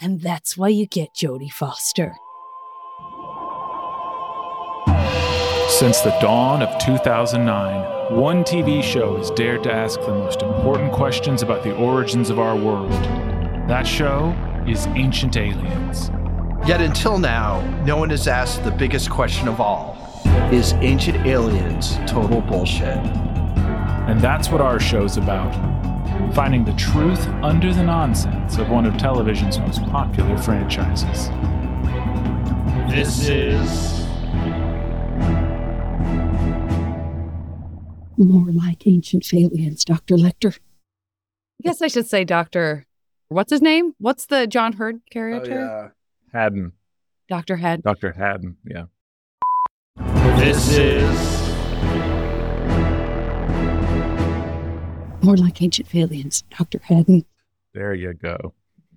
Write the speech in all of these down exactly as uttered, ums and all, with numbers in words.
And that's why you get Jodie Foster. Since the dawn of two thousand nine, one T V show has dared to ask the most important questions about the origins of our world. That show is Ancient Aliens. Yet until now, no one has asked the biggest question of all. Is Ancient Aliens total bullshit? And that's what our show's about. Finding the truth under the nonsense of one of television's most popular franchises. This is... More like Ancient Aliens, Doctor Lecter. I guess I should say Doctor... What's his name? What's the John Hurt character? Oh, yeah. Haddon. Doctor Haddon. Doctor Haddon, yeah. This is... More like Ancient Aliens, Doctor Haddon. There you go.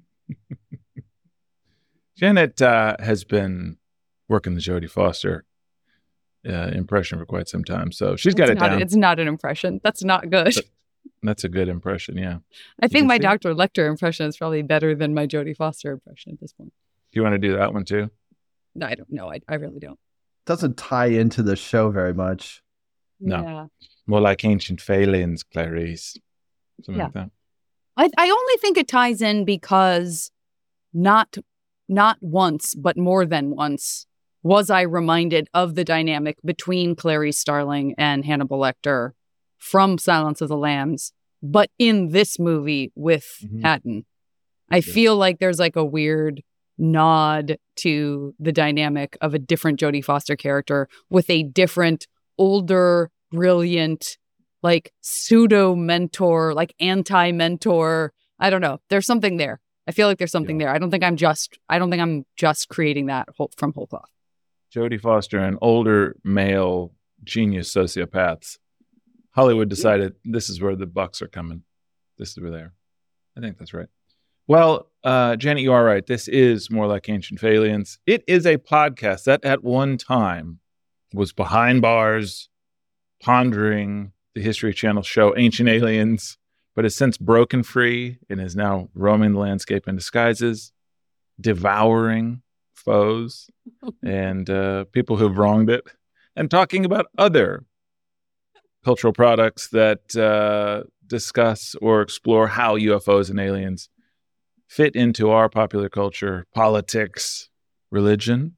Janet uh, has been working the Jodie Foster uh, impression for quite some time, so she's got it's it not, down. It's not an impression. That's not good. But that's a good impression, yeah. I think my see Doctor Lecter impression is probably better than my Jodie Foster impression at this point. Do you want to do that one too? No, I don't know. I, I really don't. Doesn't tie into the show very much. No. Yeah. More like Ancient Aliens, Clarice. Something Yeah. like that. I, I only think it ties in because not not once, but more than once, was I reminded of the dynamic between Clarice Starling and Hannibal Lecter from Silence of the Lambs, but in this movie with Mhm. Haddon. I feel like there's like a weird nod to the dynamic of a different Jodie Foster character with a different, older, brilliant, like pseudo-mentor, like anti-mentor. I don't know. There's something there. I feel like there's something Yeah. there. I don't think I'm just, I don't think I'm just creating that whole, from whole cloth. Jodie Foster and older male genius sociopaths. Hollywood decided this is where the bucks are coming. This is where they are. I think that's right. Well, uh, Janet, you are right. This is More Like Ancient Aliens. It is a podcast that at one time was behind bars, pondering the History Channel show Ancient Aliens, but has since broken free and is now roaming the landscape in disguises, devouring foes and uh, people who've wronged it, and talking about other cultural products that uh, discuss or explore how U F Os and aliens fit into our popular culture, politics, religion.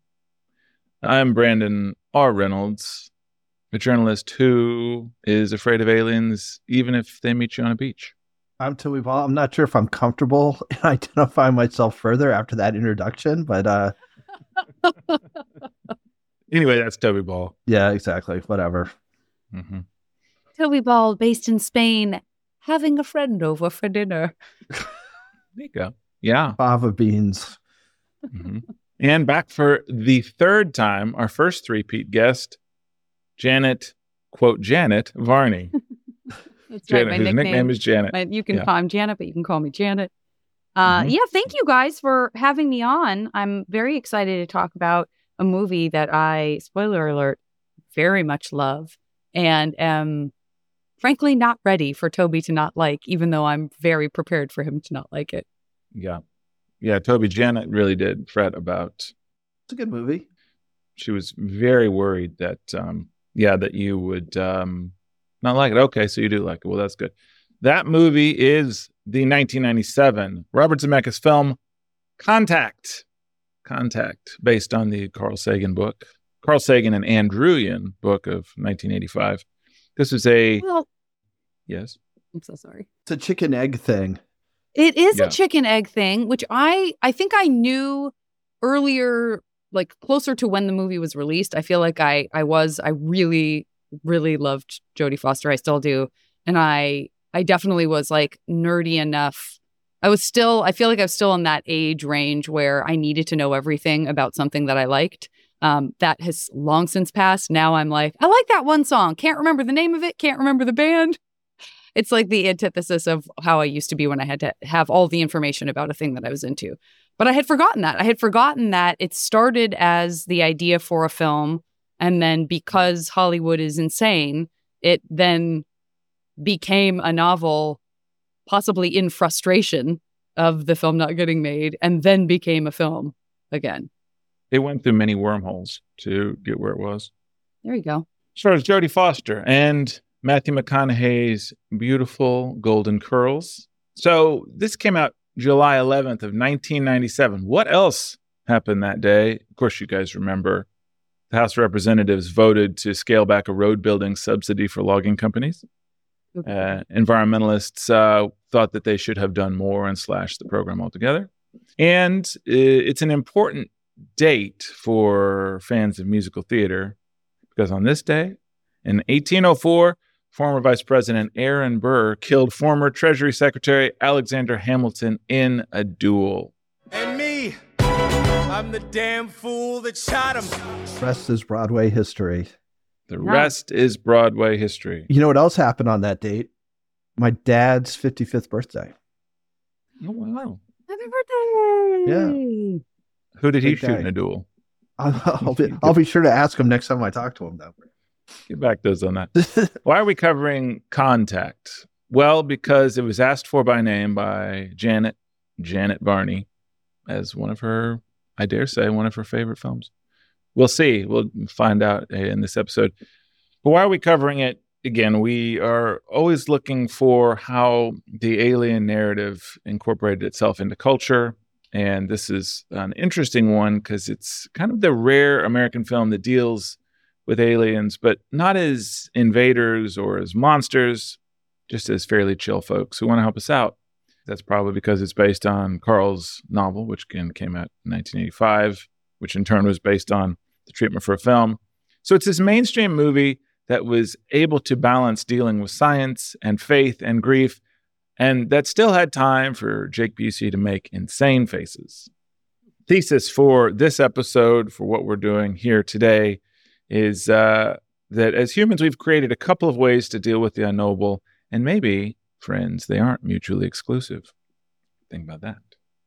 I'm Brandon R. Reynolds, a journalist who is afraid of aliens even if they meet you on a beach. I'm Toby Ball. I'm not sure if I'm comfortable in identifying myself further after that introduction, but uh, Anyway, that's Toby Ball. yeah, exactly. Whatever. Mm-hmm. Toby Ball, based in Spain, having a friend over for dinner. There you go. Yeah. Fava beans. Mm-hmm. And back for the third time, our first three-peat guest, Janet, quote, Janet Varney. That's Janet, right. My whose nickname, nickname is Janet. my- you can Yeah. call him Janet, but you can call me Janet. Uh, Mhm. Yeah, thank you guys for having me on. I'm very excited to talk about a movie that I, spoiler alert, very much love and am frankly not ready for Toby to not like, even though I'm very prepared for him to not like it. Yeah. Yeah, Toby, Janet really did fret about, It's a good movie. she was very worried that, um, yeah, that you would um, not like it. Okay, so you do like it. Well, that's good. That movie is the nineteen ninety-seven Robert Zemeckis film Contact. Contact, based on the Carl Sagan book, Carl Sagan and Ann Druyan book of nineteen eighty-five. This is a, Well, yes. I'm so sorry. It's a chicken egg thing. It is Yeah. a chicken egg thing, which I I think I knew earlier, like closer to when the movie was released. I feel like I I was I really really loved Jodie Foster. I still do, and I I definitely was like nerdy enough. I was still I feel like I was still in that age range where I needed to know everything about something that I liked. Um, that has long since passed. Now I'm like, I like that one song. Can't remember the name of it. Can't remember the band. It's like the antithesis of how I used to be when I had to have all the information about a thing that I was into. But I had forgotten that. I had forgotten that it started as the idea for a film. And then because Hollywood is insane, it then became a novel, possibly in frustration of the film not getting made and then became a film again. It went through many wormholes to get where it was. There you go. Stars Jodie Foster and Matthew McConaughey's beautiful golden curls. So this came out July eleventh of nineteen ninety-seven. What else happened that day? Of course, you guys remember the House of Representatives voted to scale back a road building subsidy for logging companies. Okay. Uh, environmentalists uh, thought that they should have done more and slashed the program altogether. And it's an important date for fans of musical theater because on this day, in eighteen oh four, former Vice President Aaron Burr killed former Treasury Secretary Alexander Hamilton in a duel. And me, I'm the damn fool that shot him. Rest is Broadway history. The rest is Broadway history. You know what else happened on that date? My dad's fifty-fifth birthday. Oh, wow. Happy birthday! Yeah. Who did he Big shoot guy. in a duel? I'll, I'll, be, I'll be sure to ask him next time I talk to him, though. Get back to us on that. Why are we covering Contact? Well, because it was asked for by name by Janet, Janet Varney, as one of her, I dare say, one of her favorite films. We'll see. We'll find out in this episode. But why are we covering it? Again, we are always looking for how the alien narrative incorporated itself into culture. And this is an interesting one because it's kind of the rare American film that deals with aliens, but not as invaders or as monsters, just as fairly chill folks who want to help us out. That's probably because it's based on Carl's novel, which again came out in nineteen eighty-five, which in turn was based on the treatment for a film. So it's this mainstream movie that was able to balance dealing with science and faith and grief, and that still had time for Jake Busey to make insane faces. Thesis for this episode, for what we're doing here today, is uh, that as humans, we've created a couple of ways to deal with the unknowable, and maybe, friends, they aren't mutually exclusive. Think about that.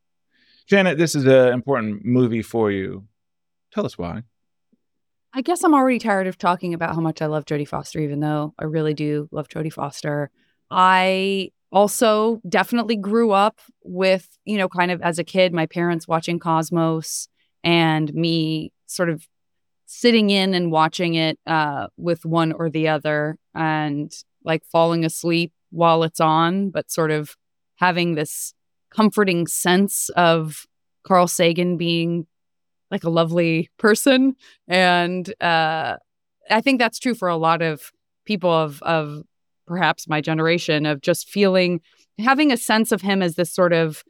Janet, this is an important movie for you. Tell us why. I guess I'm already tired of talking about how much I love Jodie Foster, even though I really do love Jodie Foster. I also definitely grew up with, you know, kind of as a kid, my parents watching Cosmos and me sort of sitting in and watching it uh, with one or the other and like falling asleep while it's on, but sort of having this comforting sense of Carl Sagan being like a lovely person. And uh, I think that's true for a lot of people of, of perhaps my generation, of just feeling, having a sense of him as this sort of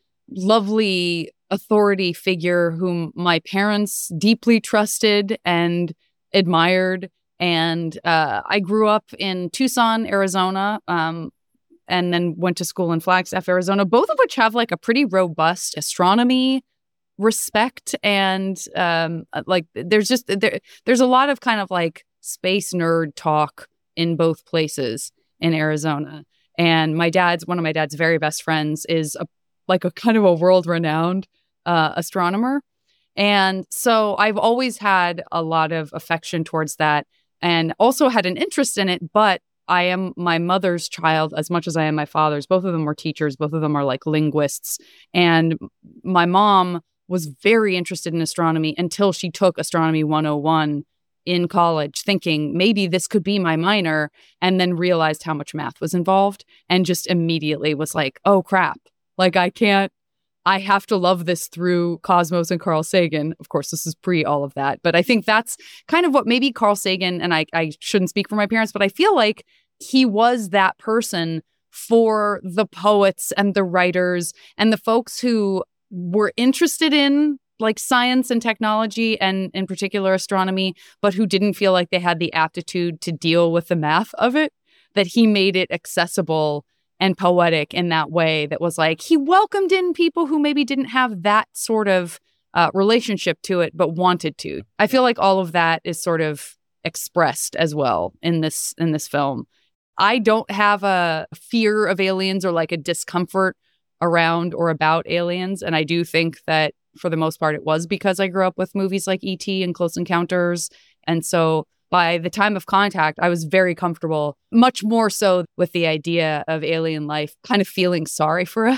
lovely authority figure whom my parents deeply trusted and admired. And uh, I grew up in Tucson, Arizona, um, and then went to school in Flagstaff, Arizona, both of which have like a pretty robust astronomy respect. And um, like there's just, there, there's a lot of kind of like space nerd talk in both places in Arizona. And my dad's, one of my dad's very best friends is a, like a kind of a world-renowned uh, astronomer. And so I've always had a lot of affection towards that and also had an interest in it. But I am my mother's child as much as I am my father's. Both of them were teachers. Both of them are like linguists. And my mom was very interested in astronomy until she took Astronomy one oh one in college, thinking maybe this could be my minor, and then realized how much math was involved and just immediately was like, oh, crap. Like, I can't, I have to love this through Cosmos and Carl Sagan. Of course, this is pre all of that. But I think that's kind of what maybe Carl Sagan, and I, I shouldn't speak for my parents, but I feel like he was that person for the poets and the writers and the folks who were interested in like science and technology and in particular astronomy, but who didn't feel like they had the aptitude to deal with the math of it, that he made it accessible and poetic in that way that was like, he welcomed in people who maybe didn't have that sort of uh, relationship to it, but wanted to. I feel like all of that is sort of expressed as well in this, in this film. I don't have a fear of aliens or like a discomfort around or about aliens. And I do think that for the most part, it was because I grew up with movies like E T and Close Encounters. And so by the time of Contact, I was very comfortable, much more so with the idea of alien life, kind of feeling sorry for us.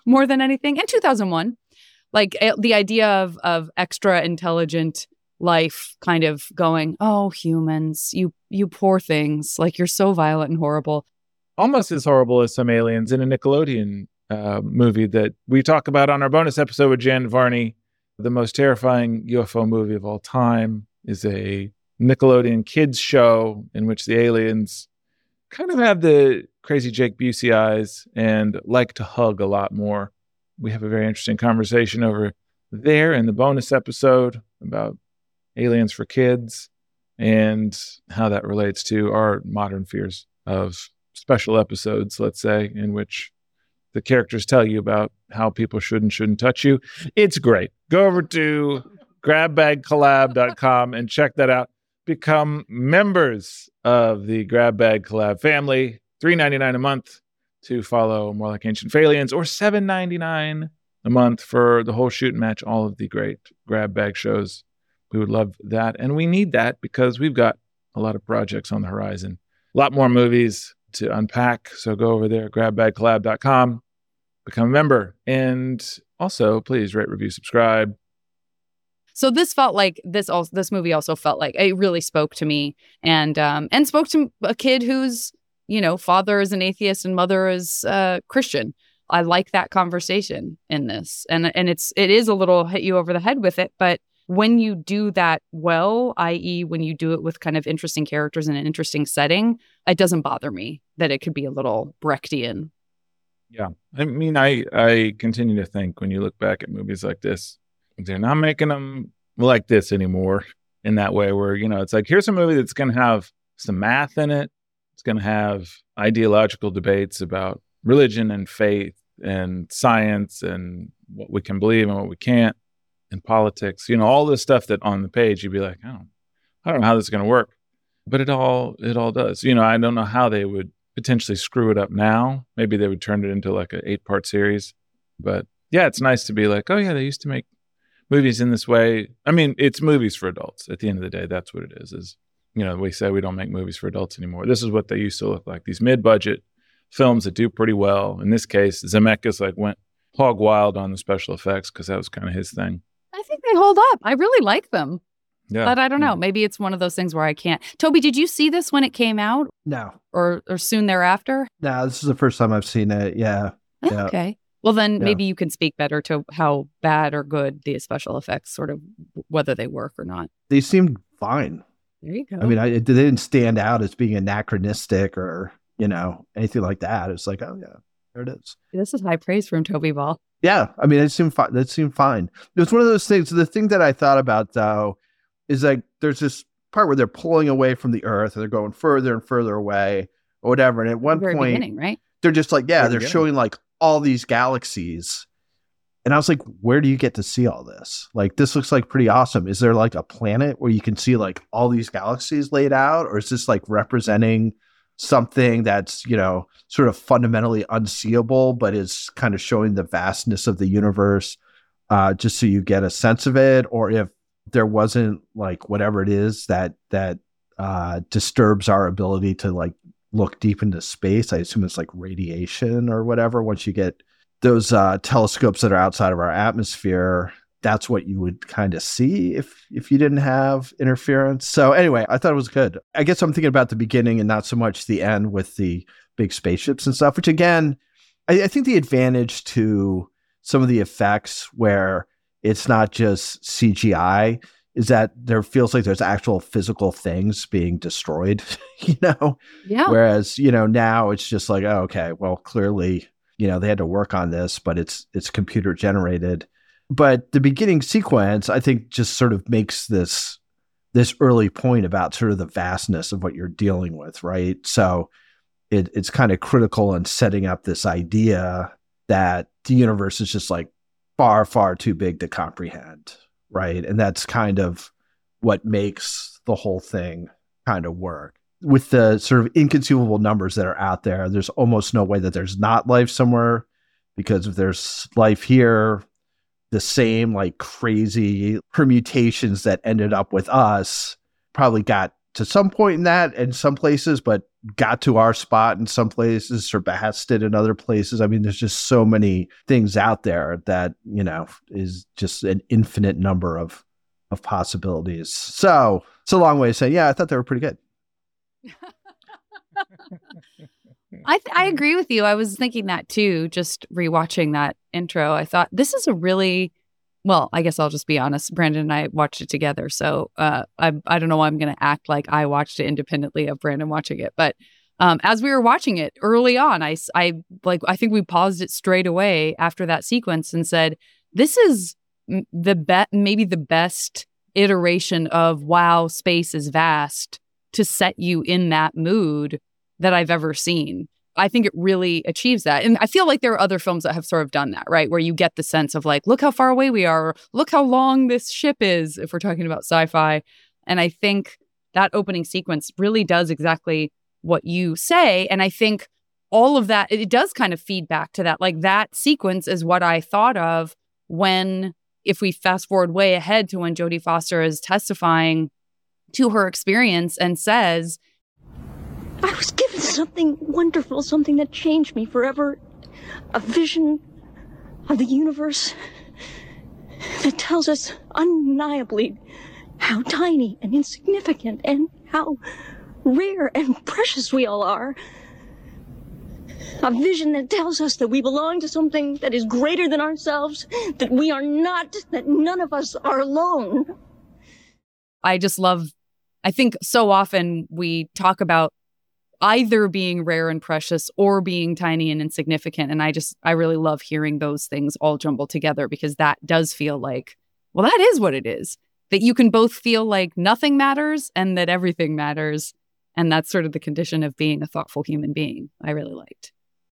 more than anything. And two thousand one, like eh, the idea of of extra intelligent life kind of going, oh, humans, you you poor things, like you're so violent and horrible. Almost as horrible as some aliens in a Nickelodeon uh, movie that we talk about on our bonus episode with Jan Varney. The most terrifying U F O movie of all time is a Nickelodeon kids show in which the aliens kind of have the crazy Jake Busey eyes and like to hug a lot more. We have a very interesting conversation over there in the bonus episode about aliens for kids and how that relates to our modern fears of special episodes, let's say, in which the characters tell you about how people should and shouldn't touch you. It's great. Go over to grab bag collab dot com and check that out. Become members of the Grab Bag Collab family. three dollars and ninety-nine cents a month to follow More Like Ancient Aliens, or seven dollars and ninety-nine cents a month for the whole shoot and match, all of the great Grab Bag shows. We would love that. And we need that because we've got a lot of projects on the horizon. A lot more movies to unpack. So go over there, grab bag collab dot com, become a member. And also, please rate, review, subscribe. So this felt like this also this movie also felt like it really spoke to me and um and spoke to a kid whose, you know, father is an atheist and mother is uh Christian. I like that conversation in this. And and it's it is a little hit you over the head with it, but when you do that well, that is when you do it with kind of interesting characters in an interesting setting, it doesn't bother me that it could be a little Brechtian. Yeah. I mean, I I continue to think when you look back at movies like this, they're not making them like this anymore in that way where, you know, it's like, here's a movie that's going to have some math in it. It's going to have ideological debates about religion and faith and science and what we can believe and what we can't, and politics, you know, all this stuff that on the page, you'd be like, oh, I don't know how this is going to work, but it all, it all does. You know, I don't know how they would potentially screw it up now. Maybe they would turn it into like an eight part series, but yeah, it's nice to be like, oh yeah, they used to make movies in this way. I mean, it's movies for adults. At the end of the day, that's what it is, is, you know, we say we don't make movies for adults anymore. This is what they used to look like. These mid-budget films that do pretty well. In this case, Zemeckis like went hog wild on the special effects because that was kind of his thing. I think they hold up. I really like them. Yeah. But I don't know. Maybe it's one of those things where I can't. Toby, did you see this when it came out No. or or soon thereafter? No, this is the first time I've seen it. Yeah. Yeah. Okay. Well, then Yeah. maybe you can speak better to how bad or good the special effects, sort of whether they work or not. They seemed fine. There you go. I mean, I, it, they didn't stand out as being anachronistic or, you know, anything like that. It's like, oh, yeah, there it is. This is high praise from Toby Ball. Yeah. I mean, it seemed fine. That seemed fine. It was one of those things. The thing that I thought about, though, is like there's this part where they're pulling away from the earth and they're going further and further away or whatever. And at one Very point, beginning, right? they're just like, yeah, Very they're beginning. showing like all these galaxies. And I was like, where do you get to see all this? Like, this looks like pretty awesome. Is there like a planet where you can see like all these galaxies laid out? Or is this like representing something that's, you know, sort of fundamentally unseeable, but is kind of showing the vastness of the universe, uh, just so you get a sense of it? Or if there wasn't like whatever it is that, that uh, disturbs our ability to like look deep into space, I assume it's like radiation or whatever. Once you get those uh, telescopes that are outside of our atmosphere, that's what you would kind of see if if you didn't have interference. So anyway, I thought it was good. I guess I'm thinking about the beginning and not so much the end with the big spaceships and stuff, which again, I, I think the advantage to some of the effects where it's not just C G I is that there feels like there's actual physical things being destroyed, you know? Yeah. Whereas, you know, now it's just like, oh, okay, well, clearly, you know, they had to work on this, but it's it's computer generated. But the beginning sequence, I think, just sort of makes this this early point about sort of the vastness of what you're dealing with, right? So it, it's kind of critical in setting up this idea that the universe is just like far, far too big to comprehend, right? And that's kind of what makes the whole thing kind of work. With the sort of inconceivable numbers that are out there, there's almost no way that there's not life somewhere, because if there's life here, the same like crazy permutations that ended up with us probably got to some point in that in some places, but got to our spot in some places, surpassed it in other places. I mean, there's just so many things out there that, you know, is just an infinite number of of possibilities. So it's a long way of saying, yeah, I thought they were pretty good. I th- I agree with you. I was thinking that too, just rewatching that intro. I thought this is a really, well, I guess I'll just be honest. Brandon and I watched it together. So uh, I I don't know why I'm going to act like I watched it independently of Brandon watching it. But um, as we were watching it early on, I, I, like, I think we paused it straight away after that sequence and said, this is the be- maybe the best iteration of wow, space is vast to set you in that mood that I've ever seen. I think it really achieves that. And I feel like there are other films that have sort of done that, right? Where you get the sense of like, look how far away we are, or look how long this ship is, if we're talking about sci-fi. And I think that opening sequence really does exactly what you say. And I think all of that, it does kind of feed back to that. Like that sequence is what I thought of when, if we fast forward way ahead to when Jodie Foster is testifying to her experience and says, I was given something wonderful, something that changed me forever. A vision of the universe that tells us undeniably how tiny and insignificant and how rare and precious we all are. A vision that tells us that we belong to something that is greater than ourselves, that we are not, that none of us are alone. I just love, I think so often we talk about either being rare and precious or being tiny and insignificant. And I just, I really love hearing those things all jumbled together, because that does feel like, well, that is what it is. That you can both feel like nothing matters and that everything matters. And that's sort of the condition of being a thoughtful human being. I really liked.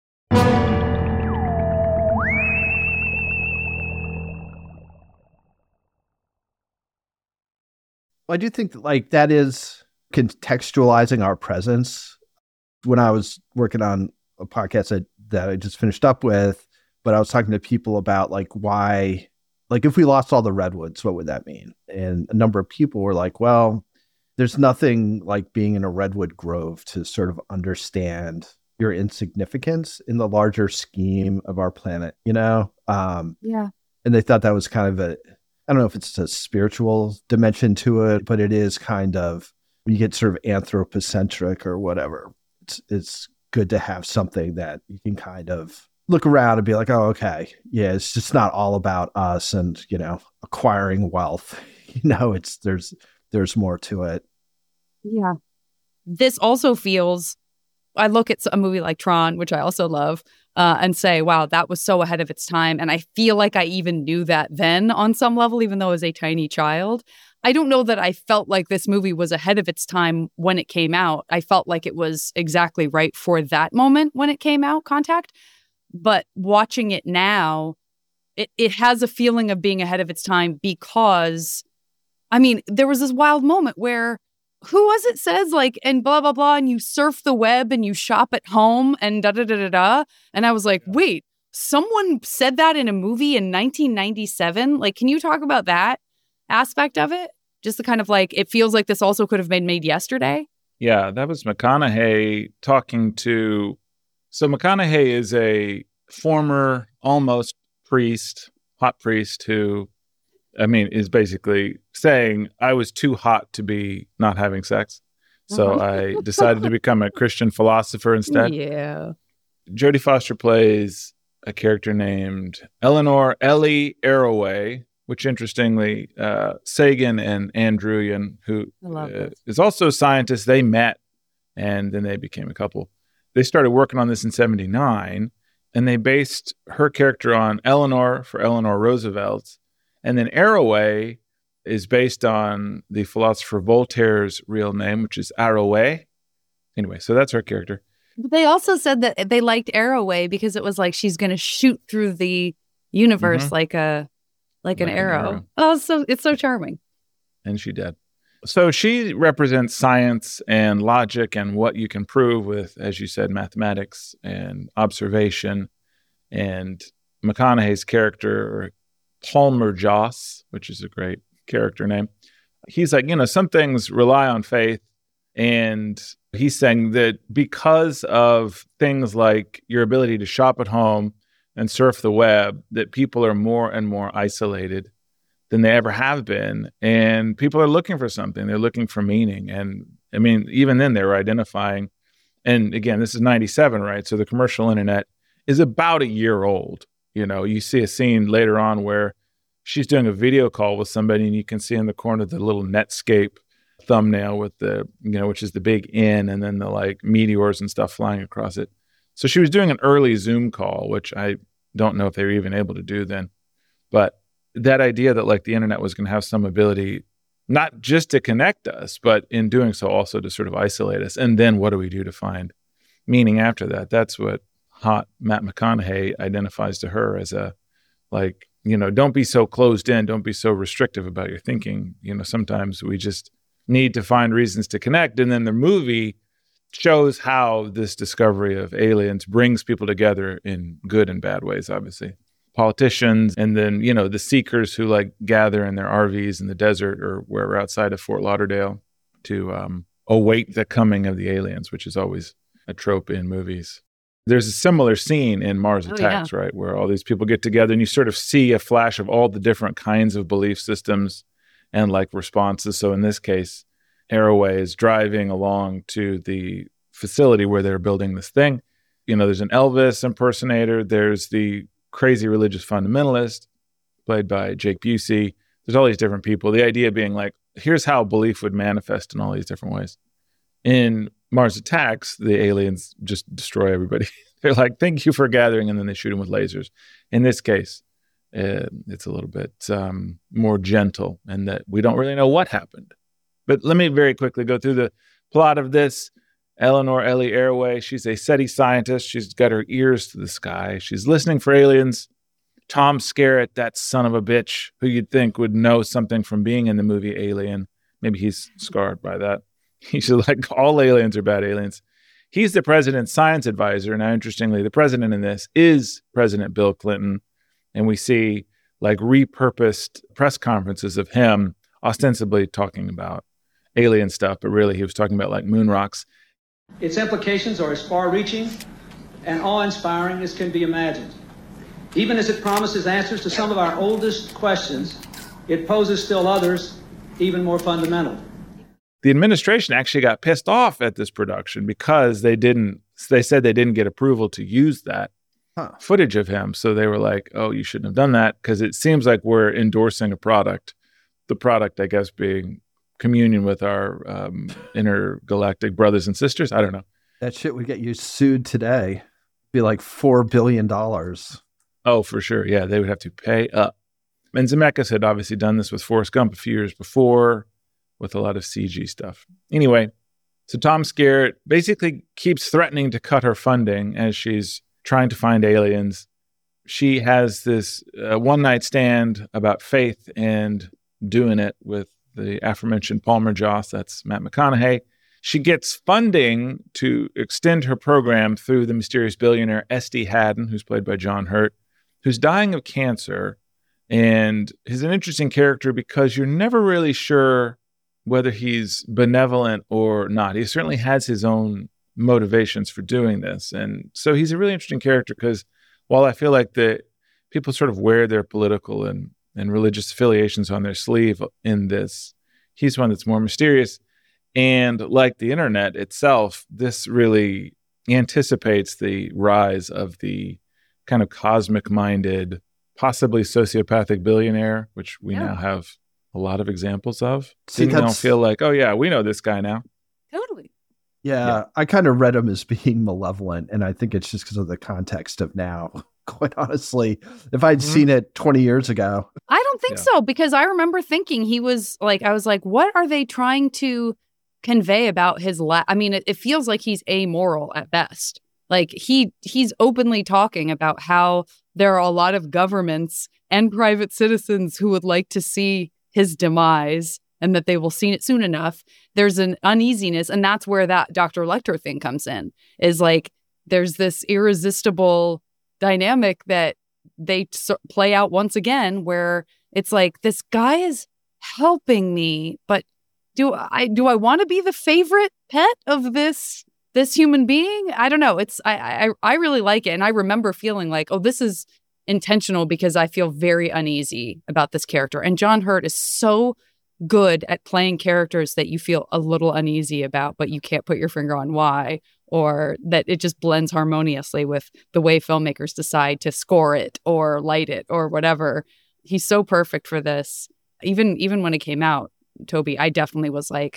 I do think that, like, that is contextualizing our presence. When I was working on a podcast that, that I just finished up with, but I was talking to people about like why, like if we lost all the redwoods, what would that mean? And a number of people were like, well, there's nothing like being in a redwood grove to sort of understand your insignificance in the larger scheme of our planet, you know? Um, yeah. And they thought that was kind of a, I don't know if it's a spiritual dimension to it, but it is kind of, you get sort of anthropocentric or whatever. It's, it's good to have something that you can kind of look around and be like, oh, okay. Yeah, it's just not all about us and, you know, acquiring wealth. You know, it's, there's, there's more to it. Yeah. This also feels, I look at a movie like Tron, which I also love, uh, and say, wow, that was so ahead of its time. And I feel like I even knew that then on some level, even though I was a tiny child. I don't know that I felt like this movie was ahead of its time when it came out. I felt like it was exactly right for that moment when it came out, Contact. But watching it now, it, it has a feeling of being ahead of its time because, I mean, there was this wild moment where, who was it says like, and blah, blah, blah, and you surf the web and you shop at home and da, da, da, da, da. And I was like, wait, someone said that in a movie in nineteen ninety-seven? Like, can you talk about that aspect of it? Just the kind of like, it feels like this also could have been made yesterday. Yeah, that was McConaughey talking to, so McConaughey is a former almost priest, hot priest who, I mean, is basically saying, I was too hot to be not having sex. So I decided to become a Christian philosopher instead. Yeah. Jodie Foster plays a character named Eleanor Ellie Arroway, which interestingly, uh, Sagan and Ann Druyan, who uh, is also a scientist, they met and then they became a couple. They started working on this in seventy-nine, and they based her character on Eleanor for Eleanor Roosevelt. And then Arroway is based on the philosopher Voltaire's real name, which is Arroway. Anyway, so that's her character. But they also said that they liked Arroway because it was like she's going to shoot through the universe mm-hmm. like a like, like an, arrow. an arrow. Oh, so it's so charming. And she did. So she represents science and logic and what you can prove with, as you said, mathematics and observation. And McConaughey's character, Palmer Joss, which is a great character name. He's like, you know, some things rely on faith And he's saying that because of things like your ability to shop at home and surf the web, that people are more and more isolated than they ever have been. And people are looking for something. They're looking for meaning. And I mean, even then they were identifying, and again, this is ninety-seven, right? So the commercial internet is about a year old. You know, you see a scene later on where she's doing a video call with somebody and you can see in the corner the little Netscape thumbnail with the, you know, which is the big N and then the like meteors and stuff flying across it. So she was doing an early Zoom call, which I don't know if they were even able to do then. But that idea that like the internet was going to have some ability, not just to connect us, but in doing so also to sort of isolate us. And then what do we do to find meaning after that? That's what hot Matt McConaughey identifies to her as a, like, you know, don't be so closed in, don't be so restrictive about your thinking. You know, sometimes we just need to find reasons to connect. And then the movie shows how this discovery of aliens brings people together in good and bad ways, obviously. Politicians, and then, you know, the seekers who like gather in their R Vs in the desert or wherever outside of Fort Lauderdale to um, await the coming of the aliens, which is always a trope in movies. There's a similar scene in Mars Oh, Attacks, yeah. right, where all these people get together and you sort of see a flash of all the different kinds of belief systems and like responses. So in this case, Arroway is driving along to the facility where they're building this thing. You know, there's an Elvis impersonator. There's the crazy religious fundamentalist played by Jake Busey. There's all these different people. The idea being like, here's how belief would manifest in all these different ways. In Mars Attacks, the aliens just destroy everybody. They're like, thank you for gathering, and then they shoot them with lasers. In this case, uh, it's a little bit um, more gentle, and that we don't really know what happened. But let me very quickly go through the plot of this. Eleanor Ellie Arroway, she's a SETI scientist. She's got her ears to the sky. She's listening for aliens. Tom Skerritt, that son of a bitch, who you'd think would know something from being in the movie Alien. Maybe he's scarred by that. He's like, all aliens are bad aliens. He's the president's science advisor. Now, interestingly, the president in this is President Bill Clinton. And we see like repurposed press conferences of him ostensibly talking about alien stuff, but really he was talking about like moon rocks. Its implications are as far-reaching and awe-inspiring as can be imagined. Even as it promises answers to some of our oldest questions, it poses still others even more fundamental. The administration actually got pissed off at this production because they didn't, they said they didn't get approval to use that huh. footage of him. So they were like, oh, you shouldn't have done that, because it seems like we're endorsing a product. The product, I guess, being communion with our um, intergalactic brothers and sisters. I don't know. That shit would get you sued today. Be like four billion dollars. Oh, for sure. Yeah, they would have to pay up. And Zemeckis had obviously done this with Forrest Gump a few years before with a lot of C G stuff. Anyway, so Tom Skerritt basically keeps threatening to cut her funding as she's trying to find aliens. She has this uh, one-night stand about faith and doing it with the aforementioned Palmer Joss, that's Matt McConaughey. She gets funding to extend her program through the mysterious billionaire Esty Haddon, who's played by John Hurt, who's dying of cancer. And he's an interesting character because you're never really sure whether he's benevolent or not. He certainly has his own motivations for doing this. And so he's a really interesting character because while I feel like the people sort of wear their political and and religious affiliations on their sleeve in this, he's one that's more mysterious. And like the internet itself, this really anticipates the rise of the kind of cosmic-minded, possibly sociopathic billionaire, which we yeah. now have a lot of examples of. See, Didn't we all feel like, oh yeah, we know this guy now? Totally. Yeah, yeah. I kind of read him as being malevolent, and I think it's just because of the context of now. Quite honestly, if I'd mm-hmm. seen it twenty years ago. I don't think yeah. so, because I remember thinking he was like, I was like, what are they trying to convey about his la- I mean, it, it feels like he's amoral at best. Like he he's openly talking about how there are a lot of governments and private citizens who would like to see his demise and that they will see it soon enough. There's an uneasiness, and that's where that Doctor Lecter thing comes in, is like there's this irresistible dynamic that they t- play out once again, where it's like, this guy is helping me, but do I do I want to be the favorite pet of this this human being? I don't know. It's I, I I really like it, and I remember feeling like, oh, this is intentional because I feel very uneasy about this character. And John Hurt is so good at playing characters that you feel a little uneasy about, but you can't put your finger on why, or that it just blends harmoniously with the way filmmakers decide to score it or light it or whatever. He's so perfect for this. Even even when it came out, Toby, I definitely was like,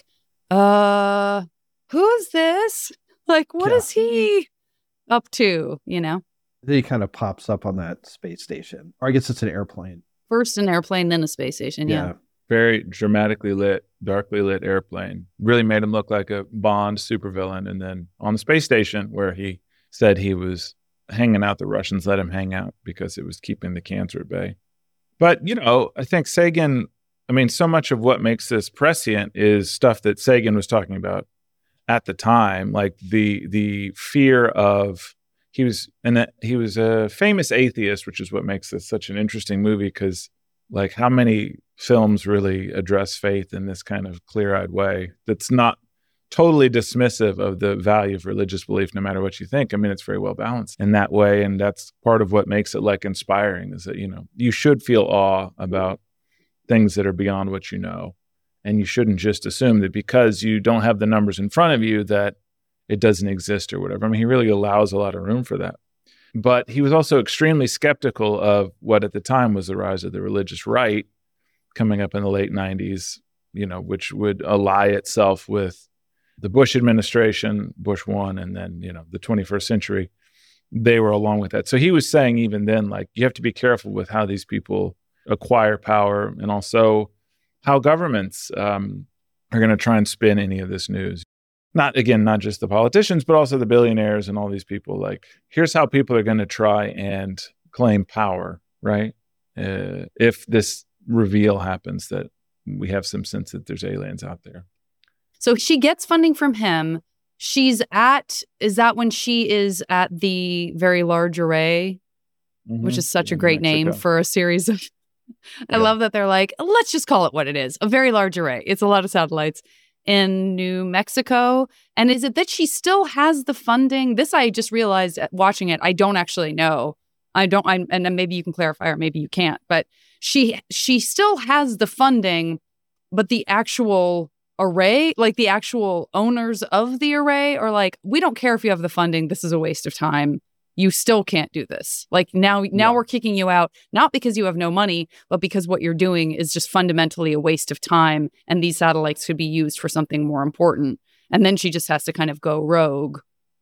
uh, who's this? Like, what Yeah. is he up to? You know? Then he kind of pops up on that space station. Or I guess it's an airplane. First an airplane, then a space station. Yeah. Very dramatically lit, darkly lit airplane. Really made him look like a Bond supervillain. And then on the space station, where he said he was hanging out, the Russians let him hang out because it was keeping the cancer at bay. But, you know, I think Sagan, I mean, so much of what makes this prescient is stuff that Sagan was talking about at the time, like the the fear of, he was, and he was a famous atheist, which is what makes this such an interesting movie, because like how many films really address faith in this kind of clear-eyed way that's not totally dismissive of the value of religious belief, no matter what you think. I mean, it's very well balanced in that way. And that's part of what makes it like inspiring, is that, you know, you should feel awe about things that are beyond what you know. And you shouldn't just assume that because you don't have the numbers in front of you that it doesn't exist or whatever. I mean, he really allows a lot of room for that. But he was also extremely skeptical of what at the time was the rise of the religious right coming up in the late nineties, you know, which would ally itself with the Bush administration, Bush one, and then, you know, the twenty-first century. They were along with that. So he was saying even then, like, you have to be careful with how these people acquire power, and also how governments um, are going to try and spin any of this news. Not, again, not just the politicians, but also the billionaires and all these people. Like, here's how people are going to try and claim power, right? Uh, if this reveal happens that we have some sense that there's aliens out there. So she gets funding from him. She's at, is that when she is at the Very Large Array, Mm-hmm. which is such a In great Mexico. name for a series of, I Yeah. love that they're like, let's just call it what it is. A Very Large Array. It's a lot of satellites in New Mexico. And is it that she still has the funding? This I just realized at watching it, I don't actually know. I don't, I, and then maybe you can clarify or maybe you can't, but she she still has the funding, but the actual array, like the actual owners of the array are like, we don't care if you have the funding. This is a waste of time. You still can't do this. Like now, now Yeah. we're kicking you out, not because you have no money, but because what you're doing is just fundamentally a waste of time. And these satellites could be used for something more important. And then she just has to kind of go rogue.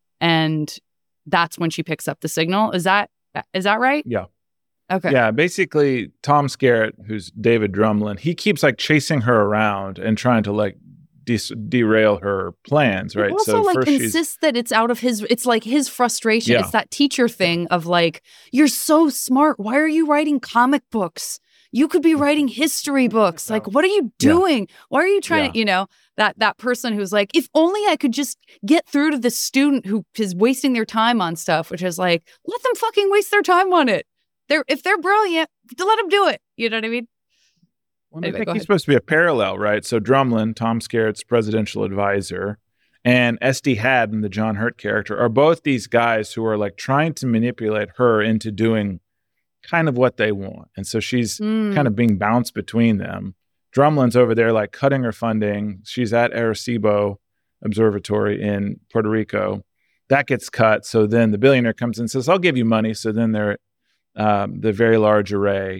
And that's when she picks up the signal. Is that, is that right? Yeah. Okay. Yeah, basically, Tom Skerritt, who's David Drumlin, he keeps like chasing her around and trying to like de- derail her plans, right? He also like first she's- insists that it's out of his, it's like his frustration. Yeah. It's that teacher thing of like, you're so smart. Why are you writing comic books? You could be writing history books. Like, what are you Yeah. doing? Why are you trying Yeah. to, you know, that that person who's like, if only I could just get through to the student who is wasting their time on stuff, which is like, let them fucking waste their time on it. They're if they're brilliant, let them do it. You know what I mean? Well, I Anyway, think go he's ahead. supposed to be a parallel, right? So Drumlin, Tom Skerritt's presidential advisor, and Esty Haddon, the John Hurt character, are both these guys who are like trying to manipulate her into doing kind of what they want. And so she's Mm. kind of being bounced between them. Drumlin's over there like cutting her funding. She's at Arecibo Observatory in Puerto Rico. That gets cut. So then the billionaire comes in and says, I'll give you money. So then they're um, the Very Large Array,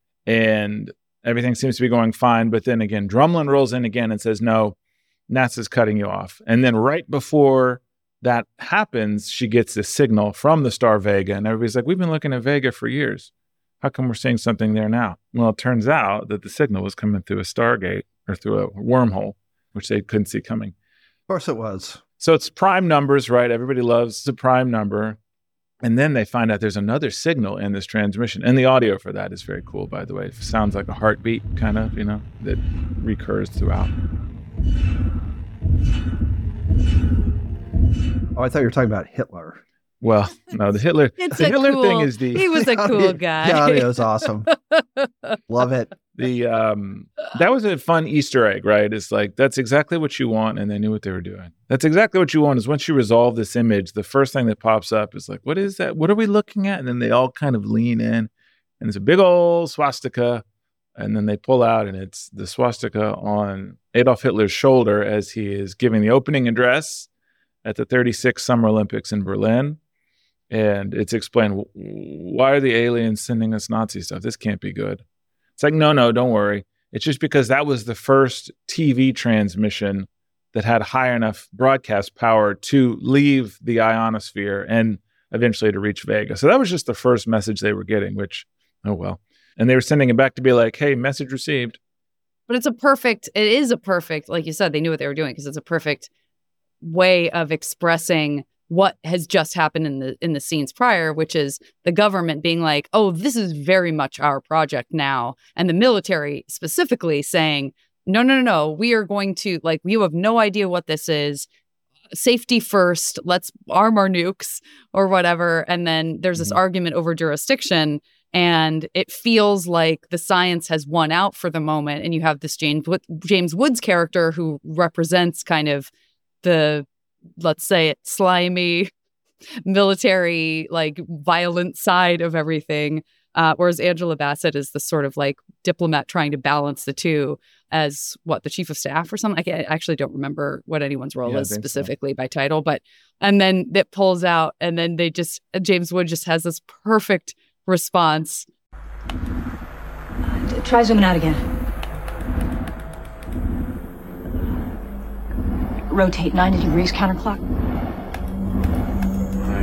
and everything seems to be going fine. But then again, Drumlin rolls in again and says, no, NASA's cutting you off. And then right before that happens, she gets this signal from the star Vega. And everybody's like, we've been looking at Vega for years. How come we're seeing something there now? Well, it turns out that the signal was coming through a Stargate or through a wormhole, which they couldn't see coming. Of course it was. So it's prime numbers, right? Everybody loves the prime number. And then they find out there's another signal in this transmission. And the audio for that is very cool, by the way. It sounds like a heartbeat, kind of, you know, that recurs throughout. Oh, I thought you were talking about Hitler. Well, no, the Hitler, It's the a Hitler cool, thing is the... he was a The cool audio- guy. The audio is awesome. Love it. the um, that was a fun Easter egg, right? It's like that's exactly what you want, and they knew what they were doing. That's exactly what you want. Is once you resolve this image, the first thing that pops up is like, what is that? What are we looking at? And then they all kind of lean in, and it's a big old swastika, and then they pull out, and it's the swastika on Adolf Hitler's shoulder as he is giving the opening address at the thirty-sixth Summer Olympics in Berlin. And it's explained, why are the aliens sending us Nazi stuff? This can't be good. It's like, no, no, don't worry. It's just because that was the first T V transmission that had high enough broadcast power to leave the ionosphere and eventually to reach Vega. So that was just the first message they were getting, which, oh well. And they were sending it back to be like, hey, message received. But it's a perfect, it is a perfect, like you said, they knew what they were doing because it's a perfect way of expressing what has just happened in the in the scenes prior, which is the government being like, oh, this is very much our project now. And the military specifically saying, no, no, no, no, we are going to, like, you have no idea what this is. Safety first, let's arm our nukes or whatever. And then there's this mm-hmm. argument over jurisdiction. And it feels like the science has won out for the moment. And you have this James, James Woods character who represents kind of the, let's say it, slimy, military, like violent side of everything. Uh, whereas Angela Bassett is the sort of like diplomat trying to balance the two as what, the chief of staff or something. I, I actually don't remember what anyone's role yeah, is specifically so. by title, but, and then it pulls out and then they just, James Wood just has this perfect response. Uh, try zooming out again. Rotate ninety degrees counterclock. My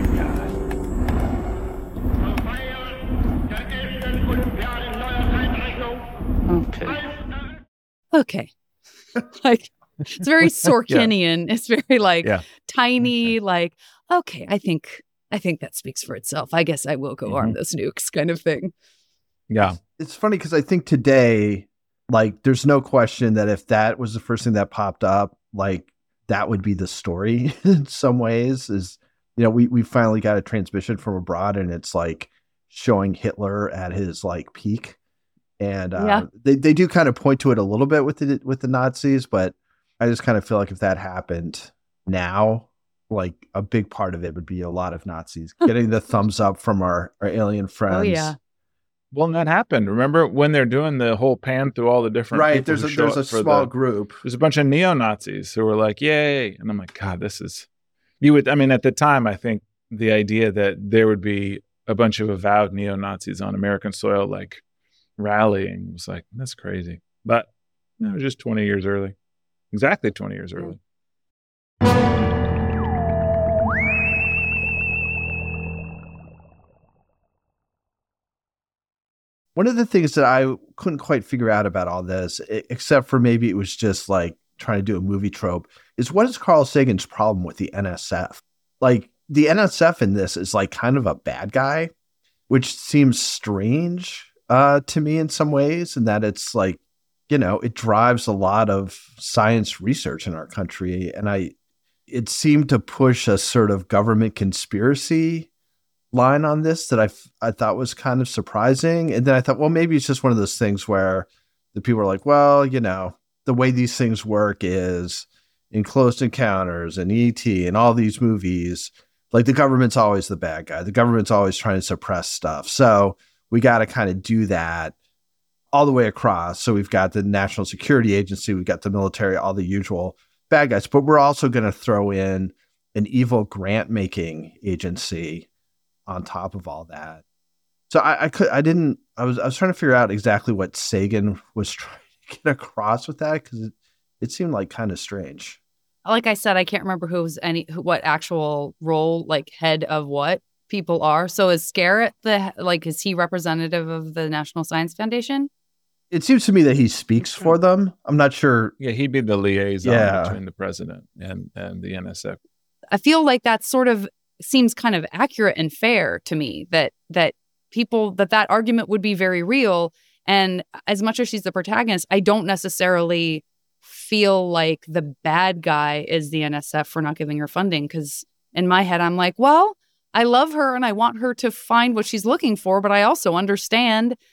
God. Okay. Okay. Like, it's very Sorkinian. Yeah. It's very like yeah. tiny, okay. like, okay, I think I think that speaks for itself. I guess I will go mm-hmm. arm those nukes kind of thing. Yeah. It's funny because I think today, like, there's no question that if that was the first thing that popped up, like, that would be the story in some ways. Is, you know, we, we finally got a transmission from abroad and it's like showing Hitler at his like peak. And uh, yeah. they, they do kind of point to it a little bit with the, with the Nazis, but I just kind of feel like if that happened now, like a big part of it would be a lot of Nazis getting the thumbs up from our, our alien friends. Oh, yeah. Well, that happened. Remember when they're doing the whole pan through all the different right? There's a there's a small the, group. There's a bunch of neo-Nazis who were like, "Yay!" And I'm like, "God, this is." You would. I mean, at the time, I think the idea that there would be a bunch of avowed neo-Nazis on American soil, like rallying, was like, that's crazy. But you know, it was just twenty years early, exactly twenty years early. One of the things that I couldn't quite figure out about all this, except for maybe it was just like trying to do a movie trope, is what is Carl Sagan's problem with the N S F? Like, the N S F in this is like kind of a bad guy, which seems strange uh, to me in some ways, in that it's like, you know, it drives a lot of science research in our country. And I, it seemed to push a sort of government conspiracy line on this that I, f- I thought was kind of surprising. And then I thought, well, maybe it's just one of those things where the people are like, well, you know, the way these things work is in Close Encounters and E T and all these movies, like the government's always the bad guy. The government's always trying to suppress stuff. So we got to kind of do that all the way across. So we've got the National Security Agency, we've got the military, all the usual bad guys, but we're also going to throw in an evil grant-making agency on top of all that. So I, I could, I didn't, I was, I was trying to figure out exactly what Sagan was trying to get across with that, because it, it seemed like kind of strange. Like I said, I can't remember who was any, who, what actual role, like head of what people are. So is Scarrett the, like, is he representative of the National Science Foundation? It seems to me that he speaks for them. I'm not sure. Yeah, he'd be the liaison yeah. between the president and, and the N S F. I feel like that sort of seems kind of accurate and fair to me, that that people, that that argument would be very real. And as much as she's the protagonist, I don't necessarily feel like the bad guy is the N S F for not giving her funding. Because in my head, I'm like, well, I love her and I want her to find what she's looking for, but I also understand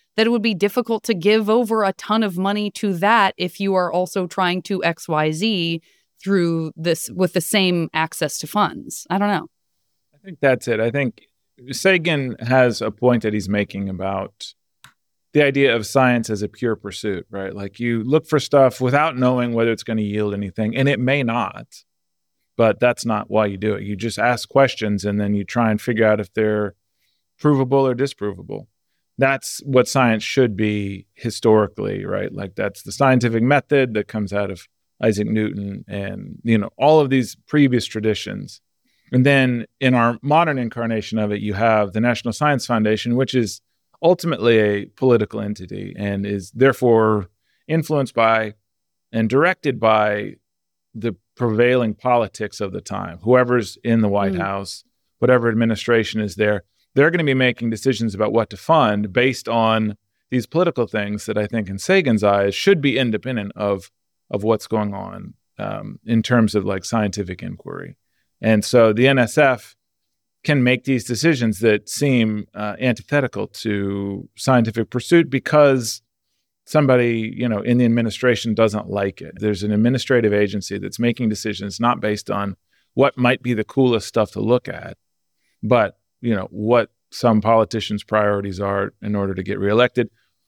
that it would be difficult to give over a ton of money to that if you are also trying to X Y Z through this with the same access to funds. I don't know. I think that's it. I think Sagan has a point that he's making about the idea of science as a pure pursuit, right? Like you look for stuff without knowing whether it's going to yield anything, and it may not, but that's not why you do it. You just ask questions and then you try and figure out if they're provable or disprovable. That's what science should be historically, right? Like that's the scientific method that comes out of Isaac Newton and, you know, all of these previous traditions. And then in our modern incarnation of it, you have the National Science Foundation, which is ultimately a political entity and is therefore influenced by and directed by the prevailing politics of the time. Whoever's in the White mm. House, whatever administration is there, they're going to be making decisions about what to fund based on these political things that I think in Sagan's eyes should be independent of, of what's going on um, in terms of like scientific inquiry. And so the N S F can make these decisions that seem uh, antithetical to scientific pursuit because somebody, you know, in the administration doesn't like it. There's an administrative agency that's making decisions not based on what might be the coolest stuff to look at, but, you know, what some politicians' priorities are in order to get reelected,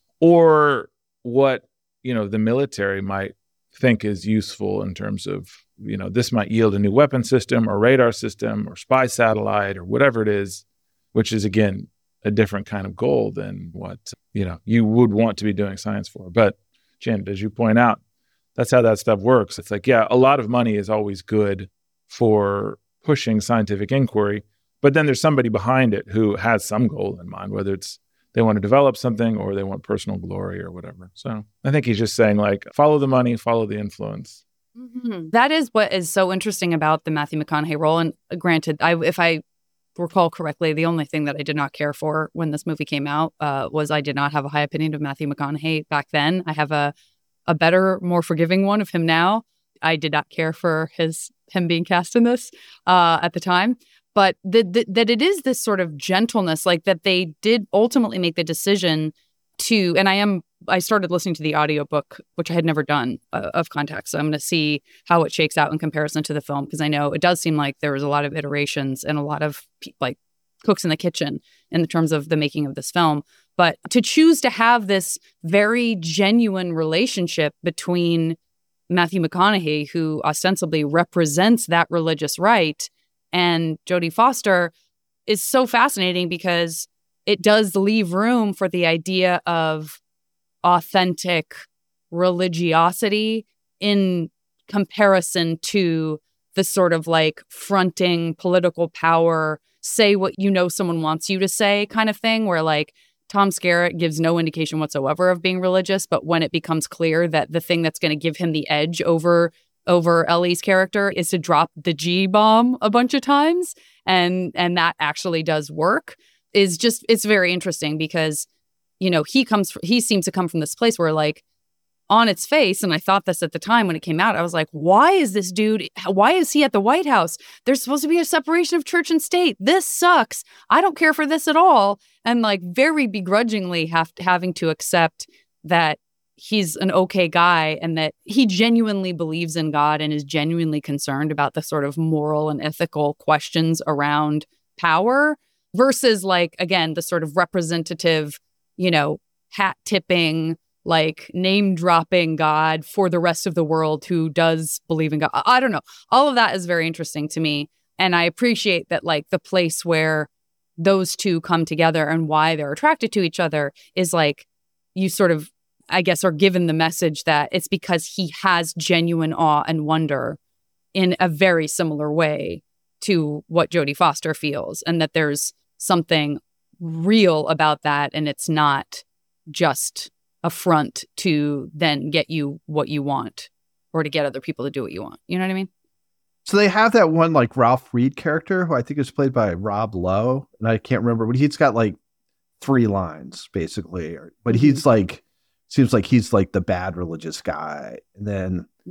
or what, you know, the military might think is useful in terms of, you know, this might yield a new weapon system or radar system or spy satellite or whatever it is, which is, again, a different kind of goal than what, you know, you would want to be doing science for. But, Jen, as you point out, that's how that stuff works. It's like, yeah, a lot of money is always good for pushing scientific inquiry, but then there's somebody behind it who has some goal in mind, whether it's they want to develop something or they want personal glory or whatever. So I think he's just saying, like, follow the money, follow the influence. Mm-hmm. That is what is so interesting about the Matthew McConaughey role. And granted, I, if I recall correctly, the only thing that I did not care for when this movie came out uh, was I did not have a high opinion of Matthew McConaughey back then. I have a a better, more forgiving one of him now. I did not care for his him being cast in this uh, at the time. But the, the, that it is this sort of gentleness, like that they did ultimately make the decision to, and I am, I started listening to the audiobook, which I had never done uh, of Contact. So I'm going to see how it shakes out in comparison to the film, because I know it does seem like there was a lot of iterations and a lot of like cooks in the kitchen in terms of the making of this film. But to choose to have this very genuine relationship between Matthew McConaughey, who ostensibly represents that religious right, and Jodie Foster is so fascinating because it does leave room for the idea of authentic religiosity in comparison to the sort of like fronting political power, say what you know someone wants you to say kind of thing, where like Tom Skerritt gives no indication whatsoever of being religious, but when it becomes clear that the thing that's going to give him the edge over over Ellie's character is to drop the G bomb a bunch of times, and and that actually does work, is just, it's very interesting because, you know, he comes, he seems to come from this place where like on its face, and I thought this at the time when it came out, I was like, why is this dude, why is he at the White House? There's supposed to be a separation of church and state. This sucks. I don't care for this at all. And like very begrudgingly have having to accept that he's an okay guy and that he genuinely believes in God and is genuinely concerned about the sort of moral and ethical questions around power versus like, again, the sort of representative, you know, hat tipping, like name dropping God for the rest of the world who does believe in God. I don't know. All of that is very interesting to me. And I appreciate that like the place where those two come together and why they're attracted to each other is like you sort of, I guess, are given the message that it's because he has genuine awe and wonder in a very similar way to what Jodie Foster feels, and that there's something real about that, and it's not just a front to then get you what you want or to get other people to do what you want. You know what I mean? So they have that one like Ralph Reed character who I think is played by Rob Lowe, and I can't remember, but he's got like three lines basically, but he's like, seems like he's like the bad religious guy. And then right.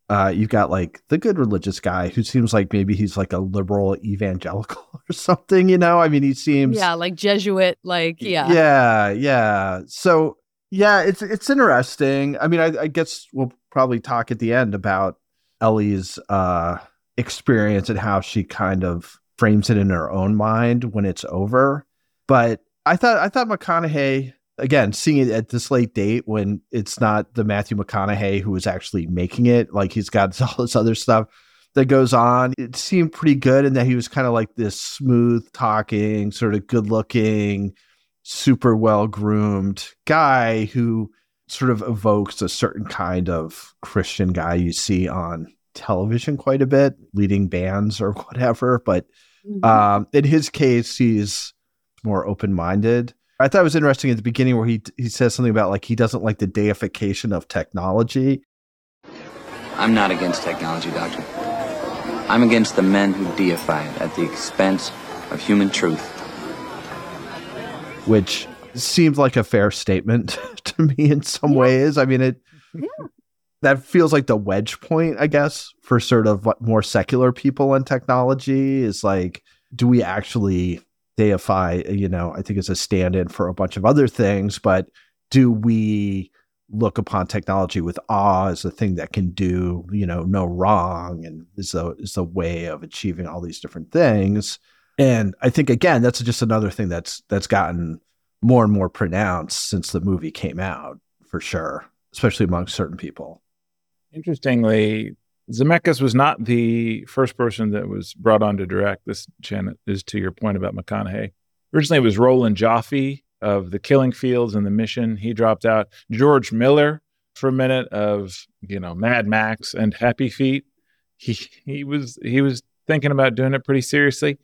Uh, you've got like the good religious guy who seems like maybe he's like a liberal evangelical or something, you know? I mean, he seems Yeah, like Jesuit, like, yeah. Yeah, yeah. So yeah, it's it's interesting. I mean, I, I guess we'll probably talk at the end about Ellie's uh, experience and how she kind of frames it in her own mind when it's over. But I thought I thought McConaughey, again, seeing it at this late date when it's not the Matthew McConaughey who is actually making it, like he's got all this other stuff that goes on. It seemed pretty good in that he was kind of like this smooth talking, sort of good looking, super well groomed guy who sort of evokes a certain kind of Christian guy you see on television quite a bit, leading bands or whatever. But mm-hmm. um, in his case, he's more open-minded. I thought it was interesting at the beginning where he he says something about like he doesn't like the deification of technology. I'm not against technology, Doctor. I'm against the men who deify it at the expense of human truth. Which seems like a fair statement to me in some yeah. ways. I mean, it yeah. that feels like the wedge point, I guess, for sort of what more secular people in technology is like, do we actually deify, you know, I think it's a stand-in for a bunch of other things, but do we look upon technology with awe as a thing that can do, you know, no wrong and is a, is a way of achieving all these different things? And I think, again, that's just another thing that's that's gotten more and more pronounced since the movie came out, for sure, especially among certain people. Interestingly, Zemeckis was not the first person that was brought on to direct. This, Janet, is to your point about McConaughey. Originally, it was Roland Joffe of The Killing Fields and The Mission. He dropped out. George Miller, for a minute, of, you know, Mad Max and Happy Feet. He he was he was thinking about doing it pretty seriously.